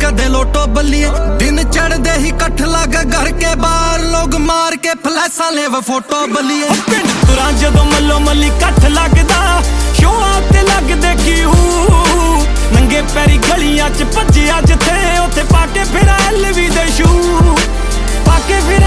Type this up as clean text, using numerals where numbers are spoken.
कदे लोटो बल्लिए दिन चढ़दे ही कठ लग घर के बाहर लोग मार के फ्लैसा ले व फोटो बल्लिए पिंड तुरा जदों मल्लो मल्ली कठ लगदा शोआ ते लगदे क्यू नंगे पैरी गलियां च भज्जिया जिथे उत्थे पाके फिर एलवी दे शू पाके फिर